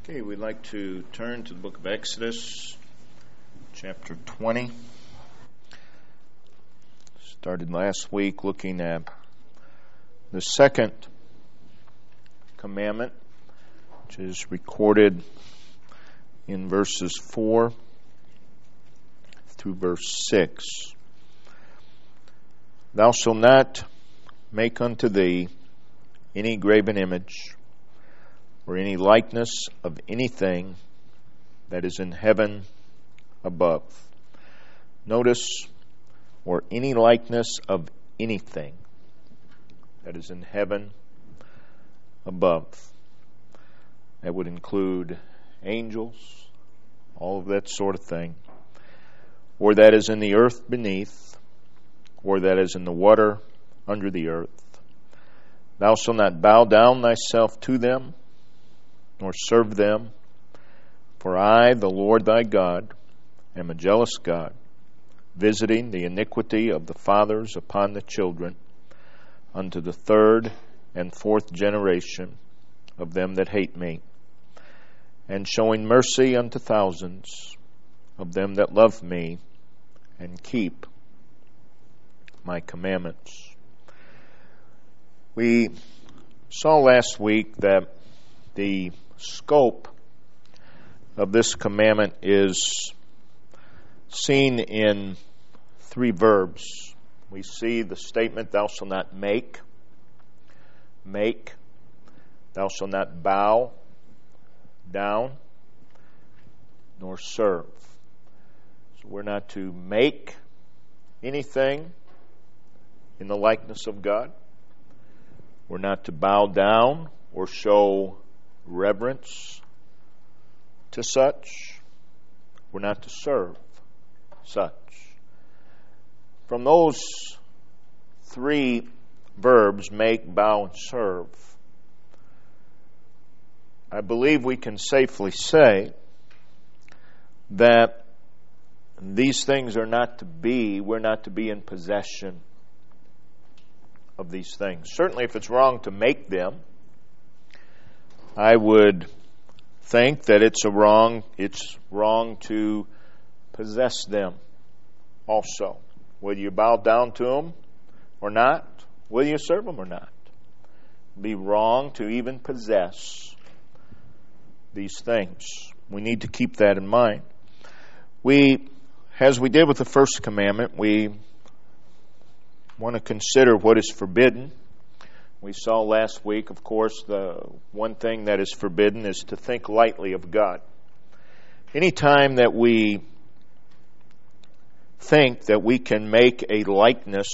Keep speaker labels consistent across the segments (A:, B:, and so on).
A: Okay, we'd like to turn to the book of Exodus, chapter 20. Started last week looking at the second commandment, which is recorded in verses 4 through verse 6. Thou shalt not make unto thee any graven image, or any likeness of anything that is in heaven above. Notice, or any likeness of anything that is in heaven above. That would include angels, all of that sort of thing. Or that is in the earth beneath, or that is in the water under the earth. Thou shalt not bow down thyself to them, nor serve them. For I, the Lord thy God, am a jealous God, visiting the iniquity of the fathers upon the children, unto the third and fourth generation of them that hate me, and showing mercy unto thousands of them that love me, and keep my commandments. We saw last week that the scope of this commandment is seen in three verbs. We see the statement, thou shalt not make, thou shalt not bow down, nor serve. So we're not to make anything in the likeness of God. We're not to bow down or show reverence to such. We're not to serve such. From those three verbs, make, bow, and serve, I believe we can safely say that these things are not to be, we're not to be in possession of these things. Certainly if it's wrong to make them, I would think that it's wrong to possess them also. Whether you bow down to them or not, whether you serve them or not. It'd be wrong to even possess these things. We need to keep that in mind. As we did with the first commandment, we want to consider what is forbidden. We saw last week, of course, the one thing that is forbidden is to think lightly of God. Anytime that we think that we can make a likeness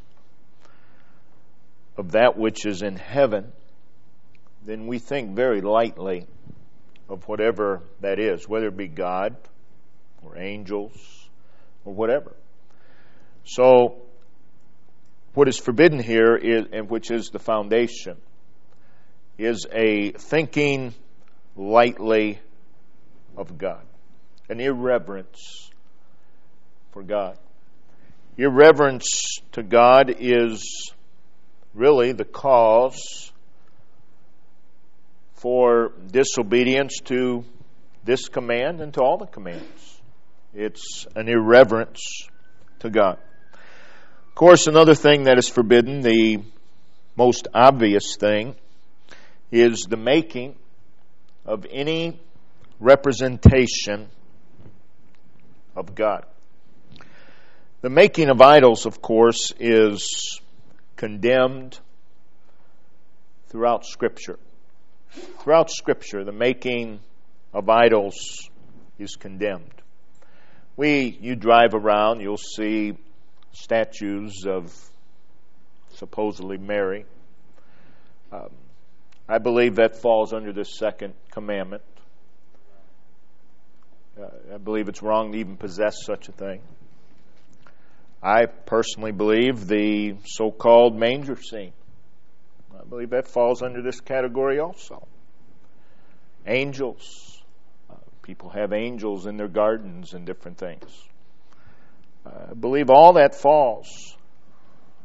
A: of that which is in heaven, then we think very lightly of whatever that is, whether it be God or angels or whatever. So, what is forbidden here, and which is the foundation, is a thinking lightly of God, an irreverence for God. Irreverence to God is really the cause for disobedience to this command and to all the commands. It's an irreverence to God. Of course, another thing that is forbidden, the most obvious thing, is the making of any representation of God. The making of idols, of course, is condemned throughout Scripture. Throughout Scripture, the making of idols is condemned. You drive around, you'll see statues of supposedly Mary. I believe that falls under the second commandment. I believe it's wrong to even possess such a thing. I personally believe the so-called manger scene, I believe that falls under this category also. Angels. People have angels in their gardens and different things. I believe all that falls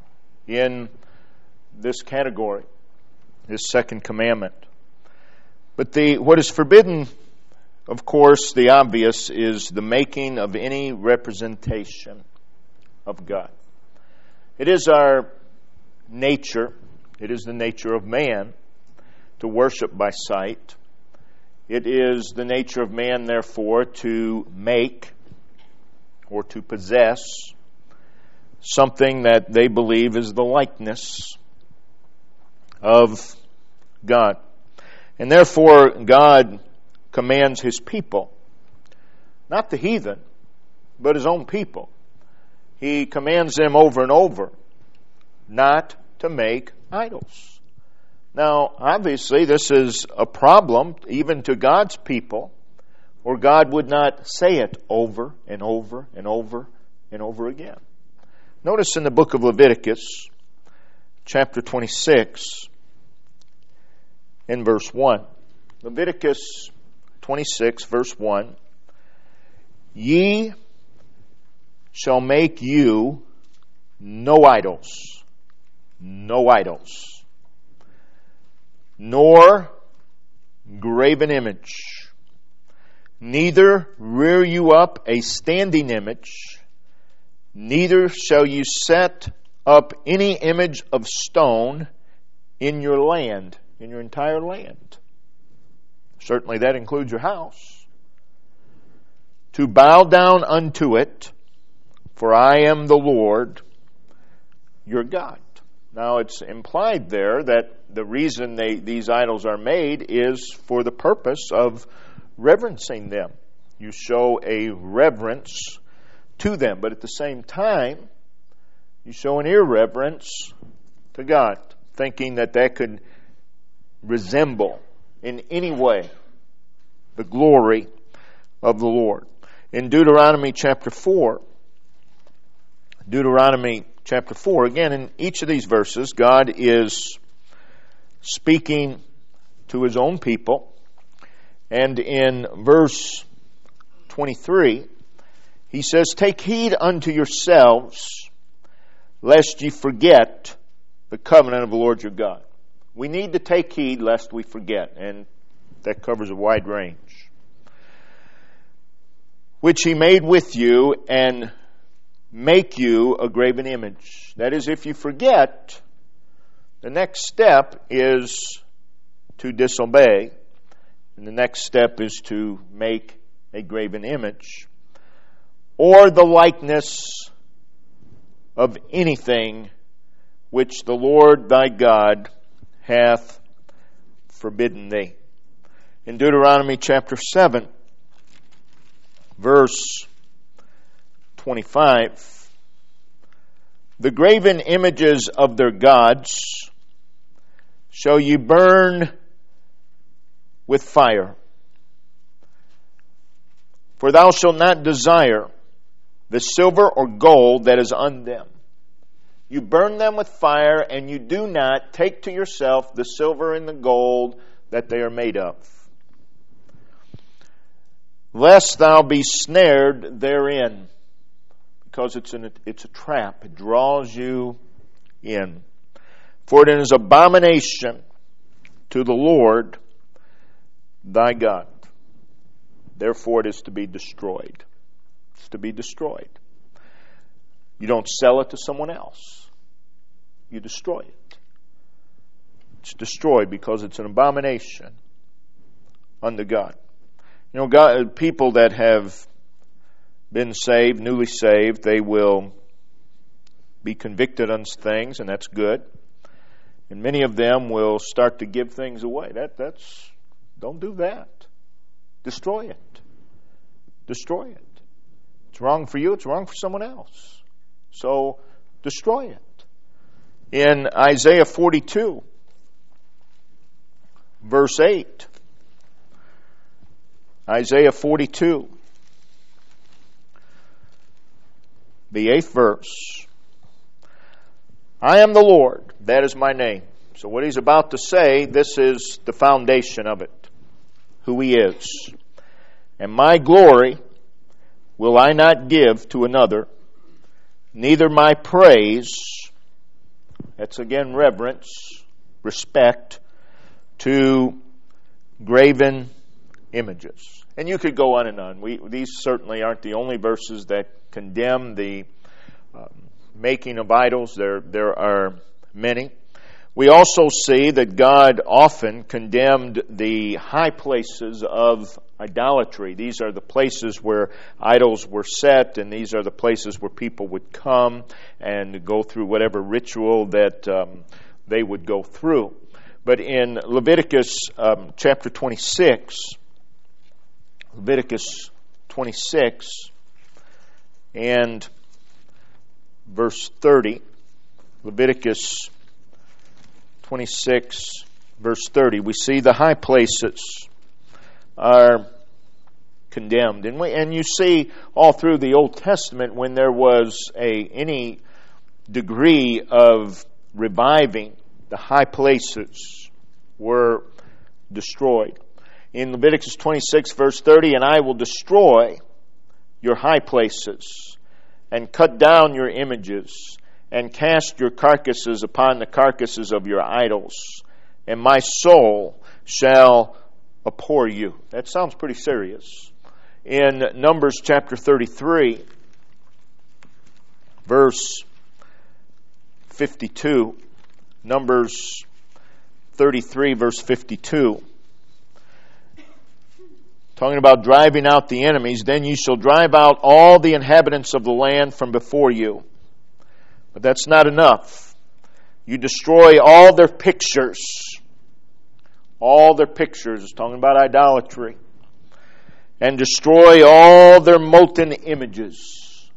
A: in this category, this second commandment. But what is forbidden, of course, the obvious, is the making of any representation of God. It is our nature, it is the nature of man to worship by sight. It is the nature of man, therefore, to make or to possess something that they believe is the likeness of God. And therefore, God commands His people, not the heathen, but His own people. He commands them over and over not to make idols. Now, obviously, this is a problem even to God's people, or God would not say it over and over and over and over again. Notice in the book of Leviticus, chapter 26, in verse 1. Leviticus 26, verse 1. Ye shall make you no idols, nor graven image, neither rear you up a standing image, neither shall you set up any image of stone in your land, in your entire land. Certainly that includes your house. To bow down unto it, for I am the Lord your God. Now it's implied there that the reason these idols are made is for the purpose of reverencing them. You show a reverence to them, but at the same time, you show an irreverence to God, thinking that could resemble in any way the glory of the Lord. In Deuteronomy chapter 4, again, in each of these verses, God is speaking to His own people. And in verse 23, He says, Take heed unto yourselves, lest ye forget the covenant of the Lord your God. We need to take heed lest we forget, and that covers a wide range. Which He made with you, and make you a graven image. That is, if you forget, the next step is to disobey, and the next step is to make a graven image, or the likeness of anything which the Lord thy God hath forbidden thee. In Deuteronomy chapter 7, verse 25, the graven images of their gods shall you burn with fire. For thou shalt not desire the silver or gold that is on them. You burn them with fire, and you do not take to yourself the silver and the gold that they are made of. Lest thou be snared therein, because it's a trap. It draws you in. For it is abomination to the Lord thy God. Therefore it is to be destroyed. It's to be destroyed. You don't sell it to someone else. You destroy it. It's destroyed because it's an abomination unto God. You know, God, people that have been saved, newly saved, they will be convicted on things, and that's good. And many of them will start to give things away. Don't do that. Destroy it. Destroy it. It's wrong for you, it's wrong for someone else. So, destroy it. In Isaiah 42, verse 8, Isaiah 42, the 8th verse, I am the Lord, that is my name. So what he's about to say, this is the foundation of it, who He is. And my glory will I not give to another, neither my praise, that's again reverence, respect, to graven images. And you could go on and on. These certainly aren't the only verses that condemn the making of idols. There are many. We also see that God often condemned the high places of idolatry. These are the places where idols were set, and these are the places where people would come and go through whatever ritual that they would go through. But in Leviticus chapter 26, Leviticus 26 and verse 30, Leviticus 26, verse 30, we see the high places are condemned. And you see all through the Old Testament when there was any degree of reviving, the high places were destroyed. In Leviticus 26, verse 30, and I will destroy your high places and cut down your images and cast your carcasses upon the carcasses of your idols, and my soul shall abhor you. That sounds pretty serious. In Numbers chapter 33, verse 52, Numbers 33, verse 52, talking about driving out the enemies, then you shall drive out all the inhabitants of the land from before you. But that's not enough. You destroy all their pictures. All their pictures, talking about idolatry. And destroy all their molten images.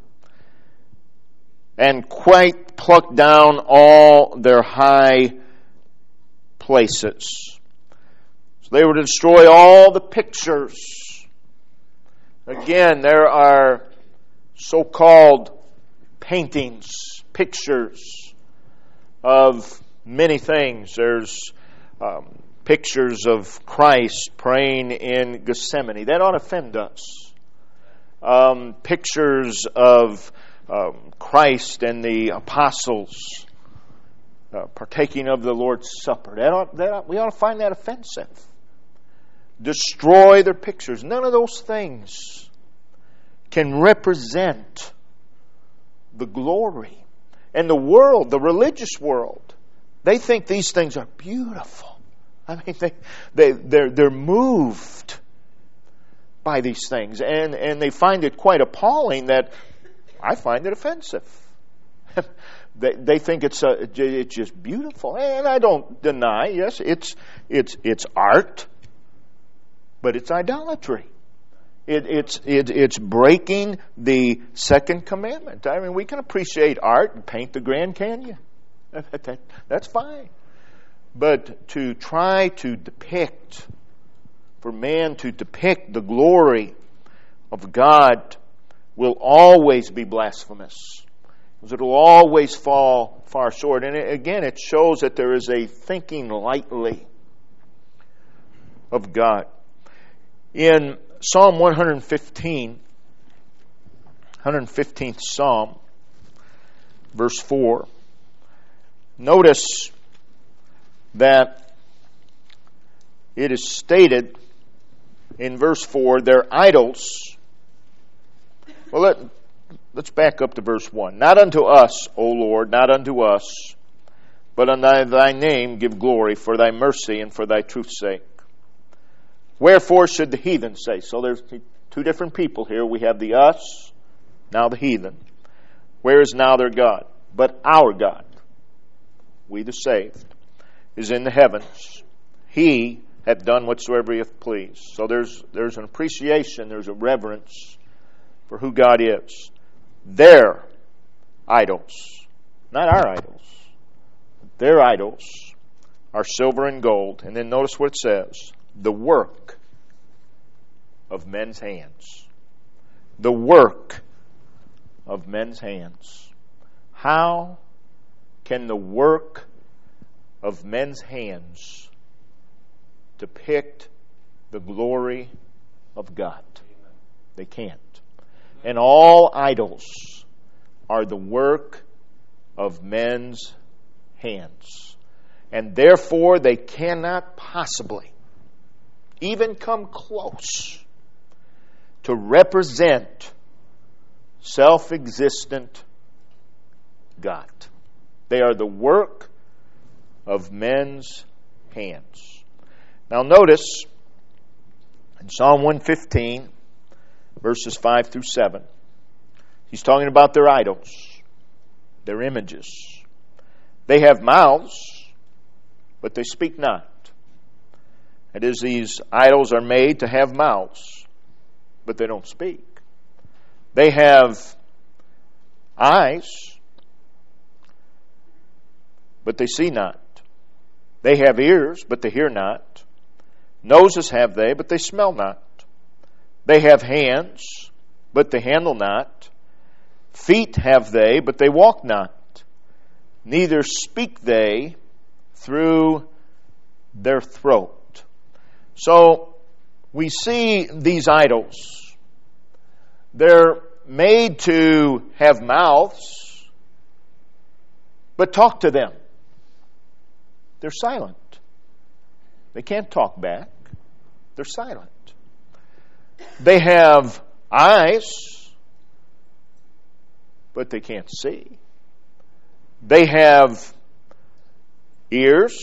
A: And quite pluck down all their high places. So they were to destroy all the pictures. Again, there are so-called paintings, pictures of many things. There's pictures of Christ praying in Gethsemane. That ought to offend us. Pictures of Christ and the apostles partaking of the Lord's Supper. We ought to find that offensive. Destroy their pictures. None of those things can represent the glory. And the world, the religious world, they think these things are beautiful. I mean, they're moved by these things, and they find it quite appalling. That I find it offensive. They think it's just beautiful, and I don't deny. Yes, it's art, but it's idolatry. It's breaking the second commandment. I mean, we can appreciate art and paint the Grand Canyon. That's fine. But to try to depict, for man to depict the glory of God will always be blasphemous. Because it will always fall far short. And again, it shows that there is a thinking lightly of God. In Psalm 115, 115th Psalm, verse 4, notice that it is stated in verse 4, their idols. Well, let's back up to verse 1. Not unto us, O Lord, not unto us, but unto thy name give glory for thy mercy and for thy truth's sake. Wherefore should the heathen say? So there's two different people here. We have the us, now the heathen. Where is now their God? But our God, we the saved, is in the heavens. He hath done whatsoever he hath pleased. So there's an appreciation, there's a reverence for who God is. Their idols, not our idols, their idols are silver and gold. And then notice what it says. The work of men's hands. The work of men's hands. How can the work of men's hands depict the glory of God? They can't. And all idols are the work of men's hands. And therefore they cannot possibly even come close to represent self-existent God. They are the work of men's hands. Now notice in Psalm 115, verses 5 through 7, he's talking about their idols, their images. They have mouths, but they speak not. That is, these idols are made to have mouths, but they don't speak. They have eyes, but they see not. They have ears, but they hear not. Noses have they, but they smell not. They have hands, but they handle not. Feet have they, but they walk not. Neither speak they through their throat. So we see these idols. They're made to have mouths, but talk to them. They're silent. They can't talk back. They're silent. They have eyes, but they can't see. They have ears,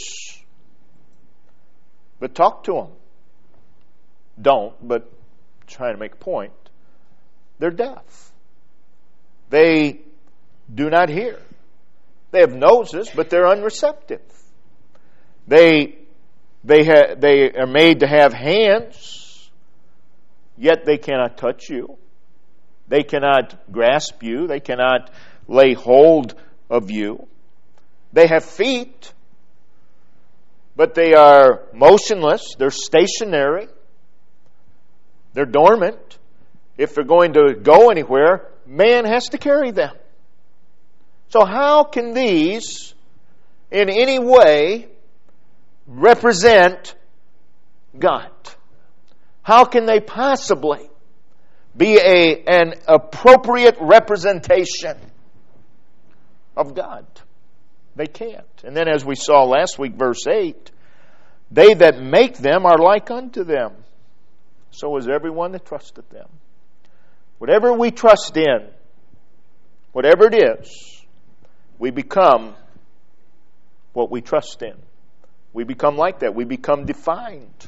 A: but talk to them. Don't, but try to make a point. They're deaf. They do not hear. They have noses, but they're unreceptive. They are made to have hands, yet they cannot touch you. They cannot grasp you. They cannot lay hold of you. They have feet, but they are motionless. They're stationary. They're dormant. If they're going to go anywhere, man has to carry them. So how can these in any way represent God? How can they possibly be an appropriate representation of God? They can't. And then as we saw last week, verse 8, they that make them are like unto them. So is everyone that trusteth them. Whatever we trust in, whatever it is, we become what we trust in. We become like that. We become defined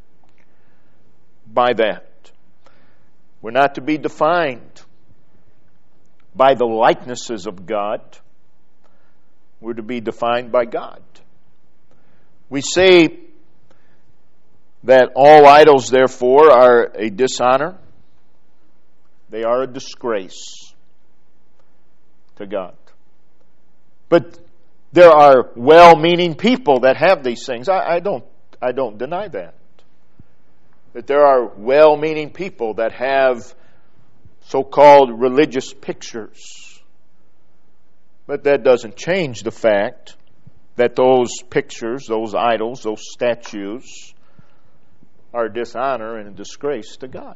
A: by that. We're not to be defined by the likenesses of God. We're to be defined by God. We say that all idols, therefore, are a dishonor. They are a disgrace to God. But there are well-meaning people that have these things. I don't deny that. That there are well-meaning people that have so-called religious pictures. But that doesn't change the fact that those pictures, those idols, those statues are a dishonor and a disgrace to God.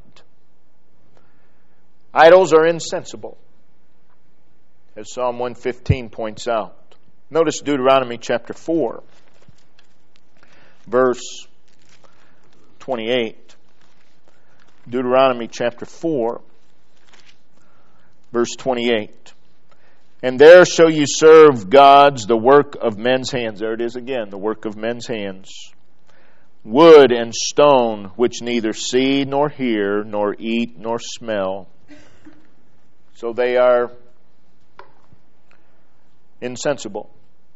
A: Idols are insensible, as Psalm 115 points out. Notice Deuteronomy chapter 4, verse 28. Deuteronomy chapter 4, verse 28. And there shall you serve gods, the work of men's hands. There it is again, the work of men's hands. Wood and stone, which neither see, nor hear, nor eat, nor smell. So they are insensible.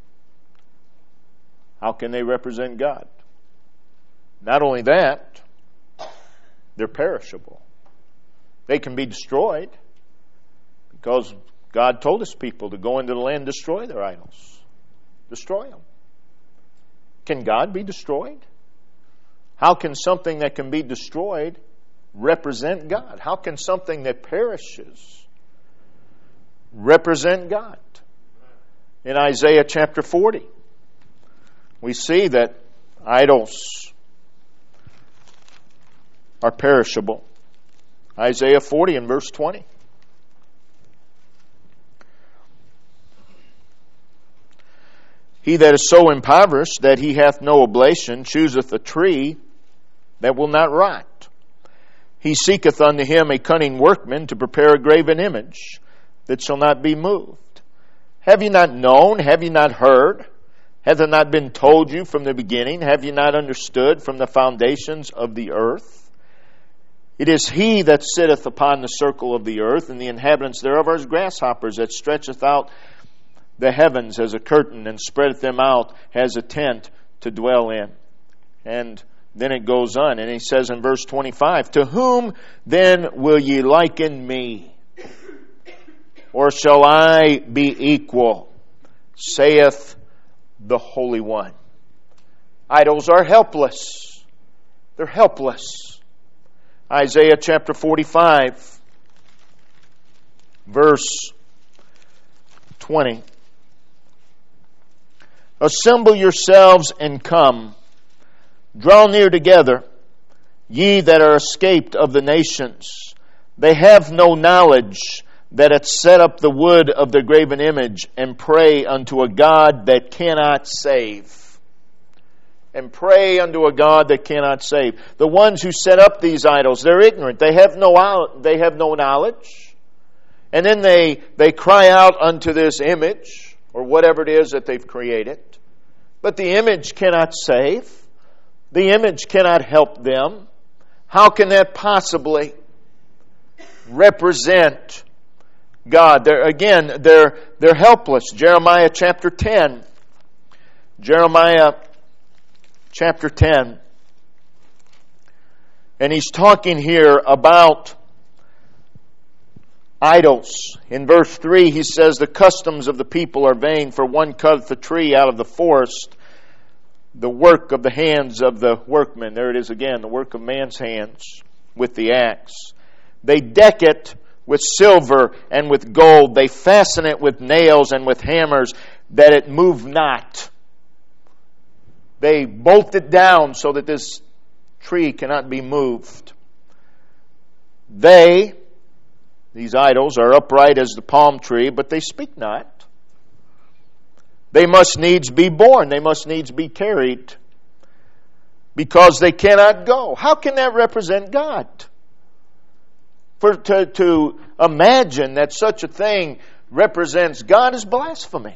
A: How can they represent God? Not only that, they're perishable. They can be destroyed because God told His people to go into the land and destroy their idols. Destroy them. Can God be destroyed? How can something that can be destroyed represent God? How can something that perishes represent God? In Isaiah chapter 40, we see that idols are perishable. Isaiah 40 and verse 20. He that is so impoverished that he hath no oblation chooseth a tree that will not rot. He seeketh unto him a cunning workman to prepare a graven image that shall not be moved. Have ye not known? Have ye not heard? Hath it not been told you from the beginning? Have ye not understood from the foundations of the earth? It is he that sitteth upon the circle of the earth, and the inhabitants thereof are as grasshoppers, that stretcheth out the heavens as a curtain, and spreadeth them out as a tent to dwell in. And then it goes on, and he says in verse 25, To whom then will ye liken me? Or shall I be equal? Saith the Holy One. Idols are helpless. They're helpless. Isaiah chapter 45, verse 20. Assemble yourselves and come. Draw near together, ye that are escaped of the nations. They have no knowledge that hath set up the wood of the graven image, and pray unto a God that cannot save. And pray unto a God that cannot save. The ones who set up these idols, they're ignorant. They have no knowledge. And then they cry out unto this image, or whatever it is that they've created. But the image cannot save. The image cannot help them. How can that possibly represent God? They're helpless. Jeremiah chapter 10. Jeremiah chapter 10. And he's talking here about idols. In verse 3 he says, The customs of the people are vain, for one cutteth a tree out of the forest, the work of the hands of the workman. There it is again, the work of man's hands with the axe. They deck it with silver and with gold. They fasten it with nails and with hammers, that it move not. They bolt it down so that this tree cannot be moved. These idols, are upright as the palm tree, but they speak not. They must needs be borne. They must needs be carried, because they cannot go. How can that represent God? To imagine that such a thing represents God is blasphemy.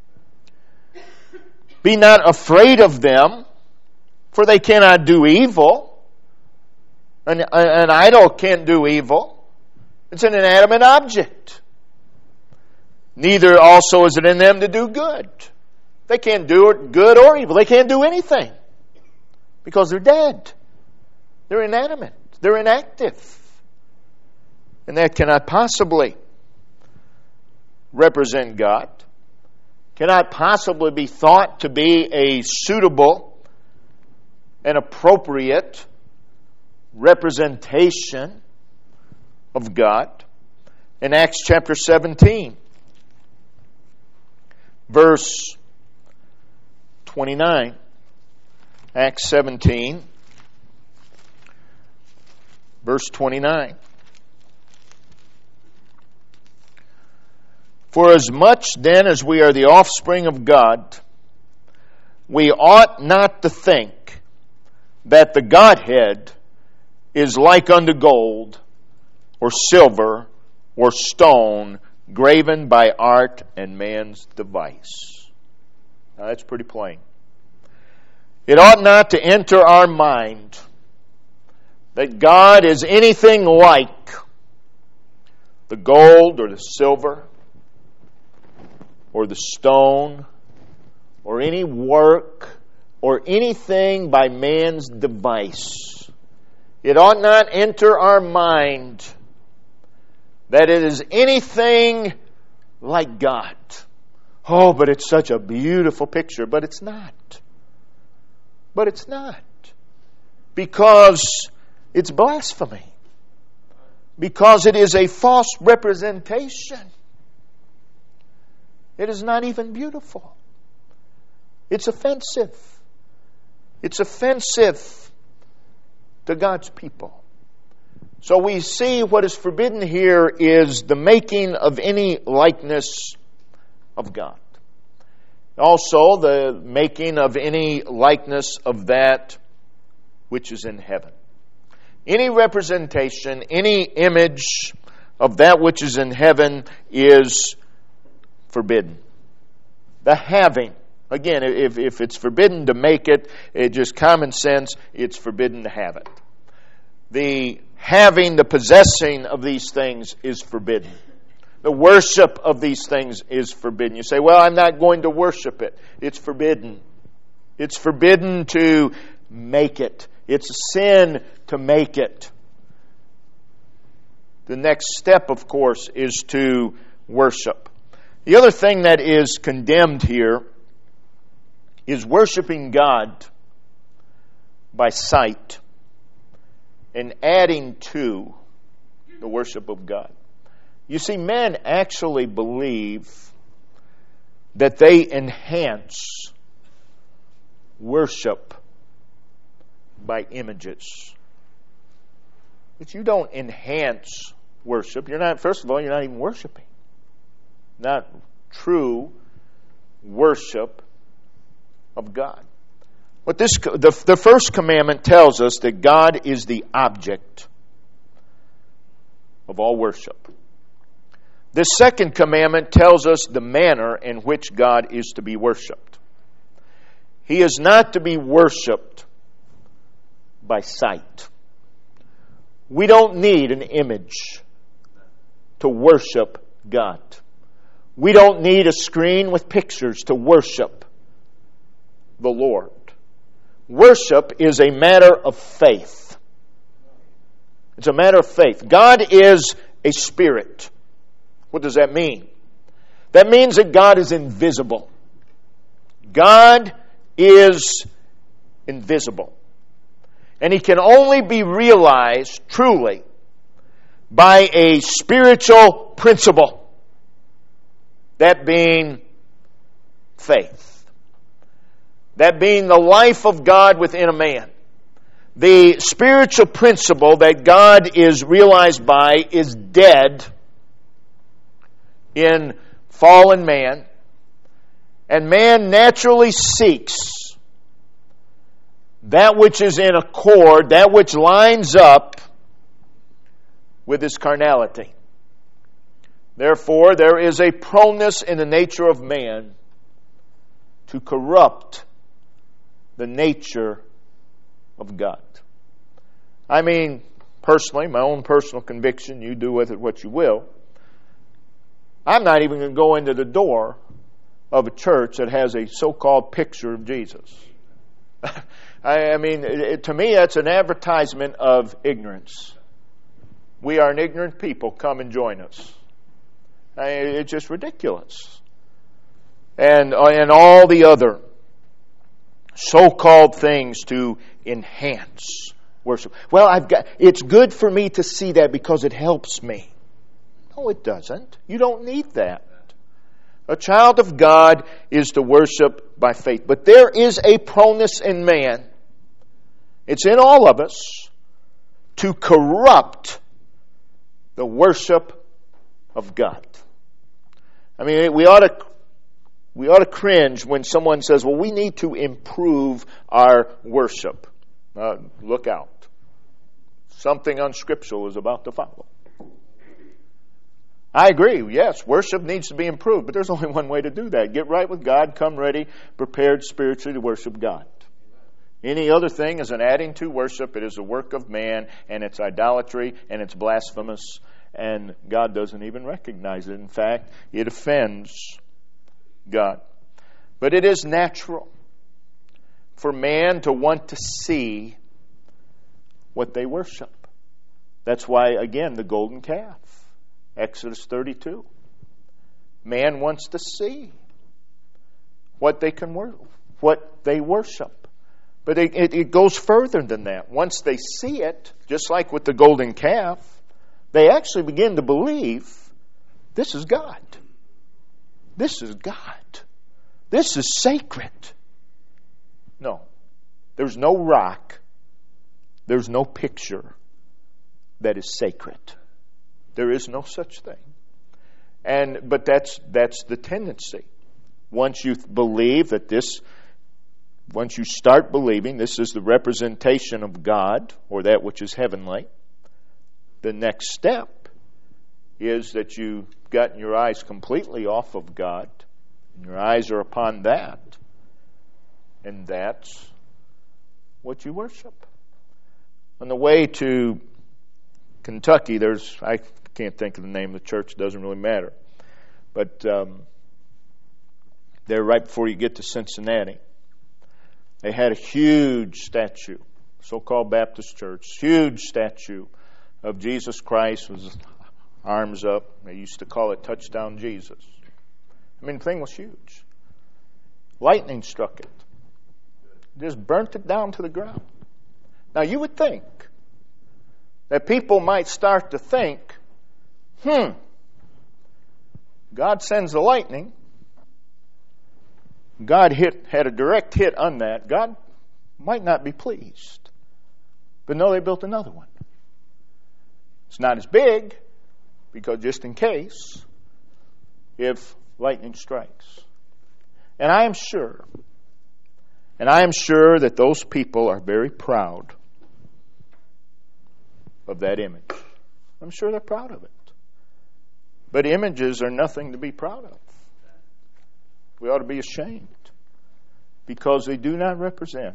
A: Be not afraid of them, for they cannot do evil. An idol can't do evil. It's an inanimate object. Neither also is it in them to do good. They can't do good or evil. They can't do anything, because they're dead. They're inanimate. They're inactive. And that cannot possibly represent God. Cannot possibly be thought to be a suitable and appropriate representation of God. In Acts chapter 17, verse 29. Acts 17, verse 29. For as much then as we are the offspring of God, we ought not to think that the Godhead is like unto gold, or silver, or stone, graven by art and man's device. Now that's pretty plain. It ought not to enter our mind that God is anything like the gold or the silver or the stone or any work or anything by man's device. It ought not enter our mind that it is anything like God. Oh, but it's such a beautiful picture. But it's not. But it's not. Because it's blasphemy. Because it is a false representation. It is not even beautiful. It's offensive. It's offensive to God's people. So we see what is forbidden here is the making of any likeness of God. Also, the making of any likeness of that which is in heaven. Any representation, any image of that which is in heaven is forbidden. The having. Again, if it's forbidden to make it, it's just common sense, it's forbidden to have it. The having, the possessing of these things is forbidden. The worship of these things is forbidden. You say, well, I'm not going to worship it. It's forbidden. It's forbidden to make it. It's a sin to make it. The next step, of course, is to worship. The other thing that is condemned here is worshiping God by sight and adding to the worship of God. You see, men actually believe that they enhance worship by images. But you don't enhance worship. First of all, you're not even worshiping. Not true worship of God. But the first commandment tells us that God is the object of all worship. The second commandment tells us the manner in which God is to be worshipped. He is not to be worshipped by sight. We don't need an image to worship God. We don't need a screen with pictures to worship the Lord. Worship is a matter of faith. It's a matter of faith. God is a spirit. What does that mean? That means that God is invisible. God is invisible. And He can only be realized truly by a spiritual principle. That being faith. That being the life of God within a man. The spiritual principle that God is realized by is dead in fallen man. And man naturally seeks that which is in accord, that which lines up with his carnality. Therefore, there is a proneness in the nature of man to corrupt the nature of God. I mean, personally, my own personal conviction, you do with it what you will, I'm not even going to go into the door of a church that has a so-called picture of Jesus. I mean, to me, that's an advertisement of ignorance. We are an ignorant people. Come and join us. It's just ridiculous. And all the other so-called things to enhance worship. Well, it's good for me to see that because it helps me. No, it doesn't. You don't need that. A child of God is to worship by faith. But there is a proneness in man, it's in all of us, to corrupt the worship of God. I mean, we ought to cringe when someone says, well, we need to improve our worship. Look out. Something unscriptural is about to follow. I agree, yes, worship needs to be improved, but there's only one way to do that. Get right with God, come ready, prepared spiritually to worship God. Any other thing is an adding to worship. It is a work of man, and it's idolatry, and it's blasphemous, and God doesn't even recognize it. In fact, it offends God. But it is natural for man to want to see what they worship. That's why, again, the golden calf. Exodus 32. Man wants to see what they worship. But it goes further than that. Once they see it, just like with the golden calf, they actually begin to believe this is God. This is God. This is sacred. No. There's no rock. There's no picture that is sacred. There is no such thing. But that's the tendency. Once you believe that this once you start believing this is the representation of God, or that which is heavenly, the next step is that you've gotten your eyes completely off of God, and your eyes are upon that, and that's what you worship. On the way to Kentucky, I can't think of the name of the church, it doesn't really matter, but there right before you get to Cincinnati, they had a huge statue, so-called Baptist church, huge statue of Jesus Christ with his arms up. They used to call it Touchdown Jesus. I mean, the thing was huge. Lightning struck it. Just burnt it down to the ground. Now, you would think that people might start to think, God sends the lightning. God had a direct hit on that. God might not be pleased. But no, they built another one. It's not as big, because just in case, if lightning strikes. And I am sure that those people are very proud of that image. I'm sure they're proud of it. But images are nothing to be proud of. We ought to be ashamed, because they do not represent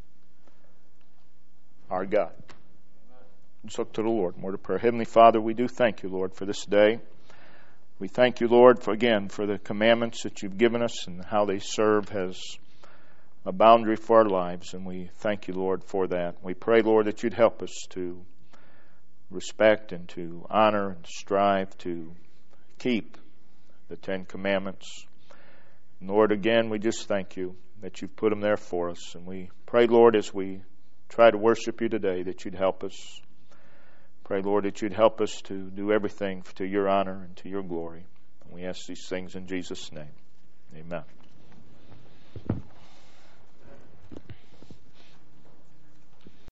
A: our God. Let's look to the Lord. Word of prayer. Heavenly Father, we do thank you, Lord, for this day. We thank you, Lord, for the commandments that you've given us and how they serve as a boundary for our lives. And we thank you, Lord, for that. We pray, Lord, that you'd help us to respect and to honor and strive to keep the 10 Commandments. Lord, again, we just thank you that you've put them there for us. And we pray, Lord, as we try to worship you today, that you'd help us. Pray, Lord, that you'd help us to do everything to your honor and to your glory. And we ask these things in Jesus' name. Amen.